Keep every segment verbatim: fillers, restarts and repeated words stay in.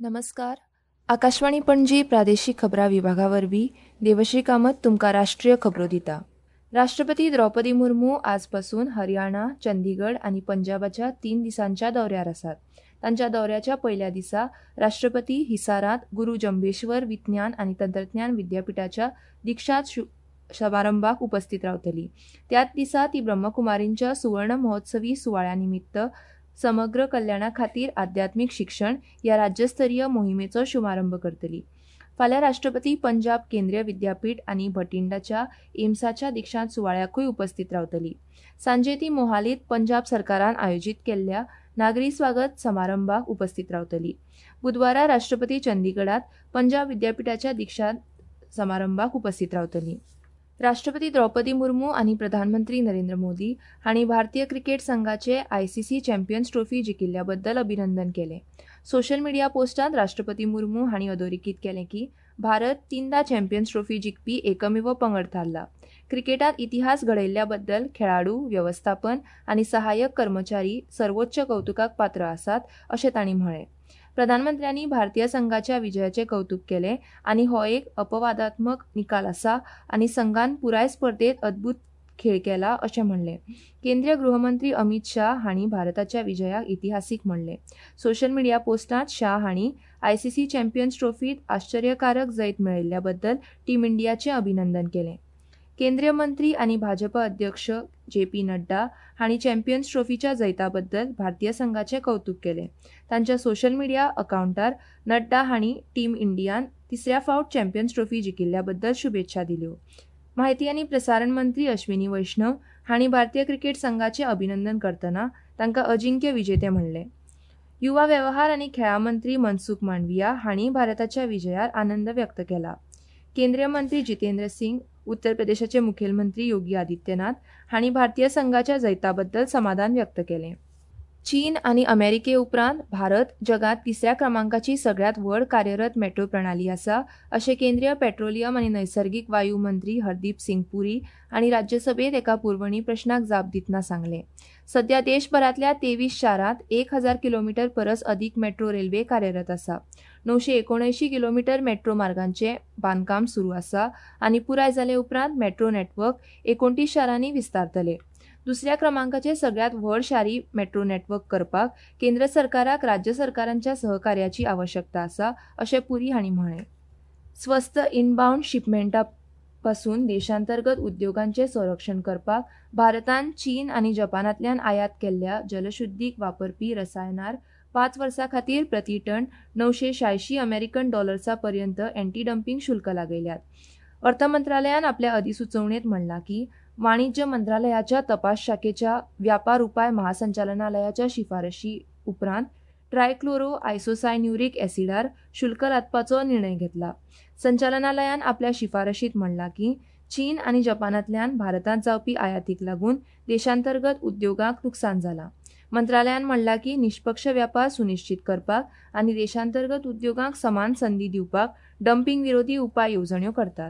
नमस्कार. आकाशवाणी पणजी प्रादेशीक खबरां विभागा वरवीं देवश्री कामत तुमकां राष्ट्रीय खबरो दिता. राष्ट्रपती द्रौपदी मुर्मू आजपासून हरियाणा, चंदीगड आनी पंजाबाच्या तीन दिसांच्या दौऱ्यार आसात. तांच्या दौऱ्याच्या पयल्या दिसा राष्ट्रपती हिसारांत गुरू जंबेश्वर विज्ञान आनी तंत्रज्ञान विद्यापिठाच्या दिक्षांत समारंभाक उपस्थित रावतली. त्याच दिसा ती ब्रह्मकुमारींच्या सुवर्ण महोत्सवी सुवाळ्या निमित्त समग्र कल्याणा खातीर आध्यात्मीक शिक्षण ह्या राज्यस्तरीय मोहिमेचो शुभारंभ करतली. फाल्यां राष्ट्रपती पंजाब केंद्रीय विद्यापीठ आनी भटिंडाच्या एम्साच्या दिक्षांत सुवाळ्याकूय उपस्थित रावतली. सांजे ती मोहालीत पंजाब सरकारान आयोजीत केल्ल्या नागरी स्वागत समारंभाक उपस्थित रावतली. बुधवारा राष्ट्रपती चंदीगडात पंजाब विद्यापिठाच्या दिक्षांत समारंभाक उपस्थित रावतली. राष्ट्रपती द्रौपदी मुर्मू आनी प्रधानमंत्री नरेंद्र मोदी हांणी भारतीय क्रिकेट संघाचे आयसीसी चॅम्पियन्स ट्रॉफी जिखिल्ल्या बद्दल अभिनंदन केलें. सोशल मिडिया पोस्टांत राष्ट्रपती मुर्मू हांणी अधोरेखित केलें की भारत तीनदा चॅम्पियन्स ट्रॉफी जिखपी एकमेव पंगड थारला. क्रिकेटांत इतिहास घडयल्ल्या बद्दल खेळाडू, व्यवस्थापन आनी सहाय्यक कर्मचारी सर्वोच्च कौतुकाक पात्र आसात अशें तांणी म्हळें. प्रधानमंत्र्यांनी भारतीय संघाच्या विजयाचें कौतुक केलें आनी हो एक अपवादात्मक निकाल आसा आनी संघान पुराय स्पर्धेत अद्भुत खेळ केला अशें म्हणलें. केंद्रीय गृहमंत्री अमित शाह हांणी भारताच्या विजयाक इतिहासीक म्हणलें. सोशल मिडिया पोस्टांत शाह हांणी आयसीसी चॅम्पियन्स ट्रॉफीत आश्चर्यकारक जैत मेळयल्ल्या बद्दल टीम इंडियाचें अभिनंदन केलें. केंद्रीय मंत्री आनी भाजपा अध्यक्ष जे पी नड्डा हांणी चॅम्पियन्स ट्रॉफीच्या जैता बद्दल भारतीय संघाचें कौतुक केलें. तांच्या सोशल मिडिया अकाउंटार नड्डा हांणी टीम इंडियान तिसऱ्या फावट चॅम्पियन्स ट्रॉफी जिखिल्ल्या बद्दल शुभेच्छा दिल्यो. माहिती आनी प्रसारण मंत्री अश्विनी वैष्णव हांणी भारतीय क्रिकेट संघाचें अभिनंदन करतना तांकां अजिंक्य विजेते म्हणलें. युवा वेवहार आनी खेळां मंत्री मनसुख मांडविया हांणी भारताच्या विजयार आनंद व्यक्त केला. केंद्रीय मंत्री जितेंद्र सिंग, उत्तर प्रदेशाचे मुखेलमंत्री योगी आदित्यनाथ हांणी भारतीय संघाच्या जैता बद्दल समाधान व्यक्त केलें. चीन आनी अमेरिके उपरांत भारत जगात तिसऱ्या क्रमांकाची सगळ्यात व्हड कार्यरत मेट्रो प्रणाली आसा अशें केंद्रीय पेट्रोलियम आनी नैसर्गिक वायू मंत्री हरदीप सिंग पुरी हांणी राज्यसभेत एका पुरवणी प्रश्नाक जाप दितना सांगलें. सध्या देशभरांतल्या तेवीस शारांत एक हजार किलोमीटर परस अदीक मेट्रो रेल्वे कार्यरत आसा. णवशे एकोणऐंशी किलोमीटर मेट्रो मार्गांचें बांदकाम सुरू आसा आनी पुराय जाले उपरांत मेट्रो नेटवर्क एकोणतीस शारांनी विस्तारतले. दुसऱ्या क्रमांकाचे सगळ्यात व्हड शारी मेट्रो नेटवर्क करपाक केंद्र सरकाराक राज्य सरकारांच्या सहकार्याची आवश्यकता आसा अशें पुरी हांणी म्हळें. स्वस्त इनबाउंड शिपमेंटा पासून देशांतर्गत उद्योगांचें संरक्षण करपाक भारतान चीन आनी जपानांतल्यान आयात केल्ल्या जलशुद्धीक वापरपी रसायनार पांच वर्सां खातीर प्रति टन णवशे शांयशीं अमेरिकन डॉलर्सा पर्यंत एंटी डंपिंग शुल्क लागिल्ल्यात. अर्थ मंत्रालयान आपल्या अधिसुचोवणेंत म्हणलां की वाणिज्य मंत्रालयाच्या तपास शाखेच्या व्यापार उपाय महासंचालनालयाच्या शिफारशी उपरांत ट्रायक्लोरो आयसोसायन्युरिक एसिडार शुल्क लादपाचो निर्णय घेतला. संचालनालयान आपल्या शिफारशींत म्हणलां की चीन आनी जपानांतल्यान भारतांत जावपी आयातीक लागून देशांतर्गत उद्योगांक लुकसाण जालां. मंत्रालयान म्हणलां की निश्पक्ष व्यापार सुनिश्चित करपाक आनी देशांतर्गत उद्योगांक समान संदी दिवपाक डंपिंग विरोधी उपाय येवजण्यो करतात.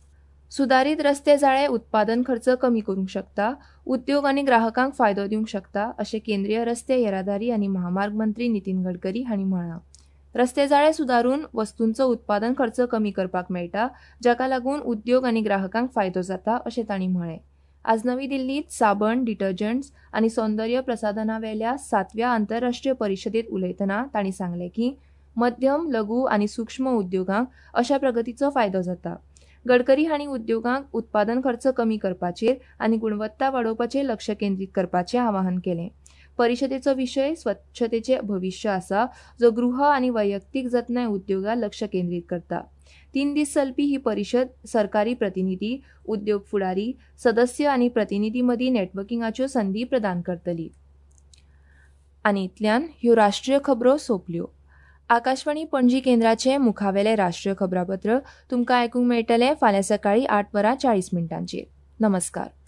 सुदारीत रस्ते जाळे उत्पादन खर्च कमी करूंक शकता, उद्योग आनी ग्राहकांक फायदो दिवंक शकता अशें केंद्रीय रस्ते येरादारी आनी महामार्ग मंत्री नितीन गडकरी हांणी म्हळां. रस्ते जाळे सुदारून वस्तूंचो उत्पादन खर्च कमी करपाक मेळटा, जाका लागून उद्योग आनी ग्राहकांक फायदो जाता अशें तांणी म्हळें. आज नवी दिल्लीत साबण, डिटर्जंट्स आनी सौंदर्य प्रसाधनां वेल्या सातव्या आंतरराष्ट्रीय परिशदेत उलयतना तांणी सांगलें की मध्यम, लघु आनी सूक्ष्म उद्योगांक अशा प्रगतीचो फायदो जाता. गडकरी हांणी उद्योगांक उत्पादन खर्च कमी करपाचेर आनी गुणवत्ता वाडोवपाचेर लक्ष केंद्रीत करपाचें आवाहन केलें. परिशदेचो विशय स्वच्छतेचें भविश्य आसा, जो गृह आनी वैयक्तीक जतनाय उद्योगार लक्ष केंद्रीत करता. तीन दीस चलपी ही परिशद सरकारी प्रतिनिधी, उद्योग फुडारी, सदस्य आनी प्रतिनिधी मदीं नेटवर्किंगाच्यो संदी प्रदान करतली. आनी इतल्यान ह्यो राष्ट्रीय खबरो सोंपल्यो. आकाशवाणी पणजी केंद्राचें मुखावेलें राष्ट्रीय खबरापत्र तुमकां आयकूंक मेळटलें फाल्यां सकाळीं आठ वरां चाळीस मिनटांचेर. नमस्कार.